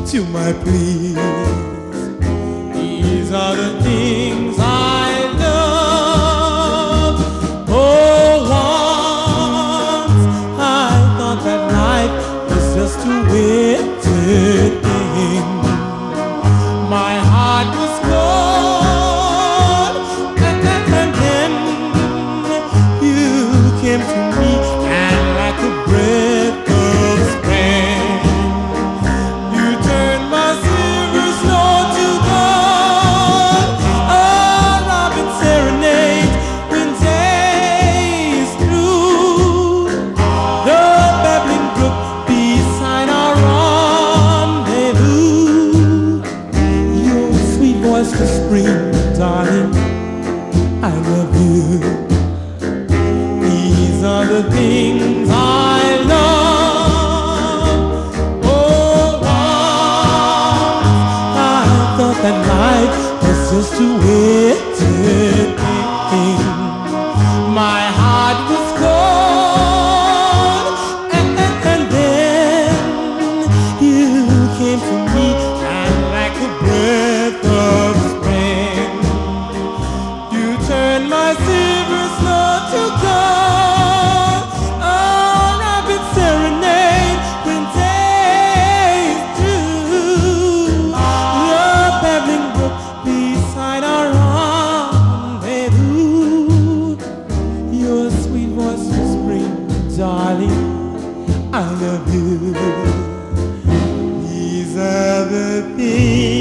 to my pleas. These are the things I love. Oh, once I thought that life was just a wicked thing. My heart was cold, and then you came to me, and like a breath of spring, you turned my silver snow to gold. Oh, robin serenade when day's through, the babbling brook beside our rendezvous. Your sweet voice whispering, darling, I love you. These are the things I love. Oh, once I thought that life was just a wicked thing. My heart was cold, and then you came to me, and like a breath of spring, you turned my silver snow to gold. Oh, rapid serenade when day's through, the babbling brook beside our rendezvous. Your sweet voice whispering, darling, I love you. These are the things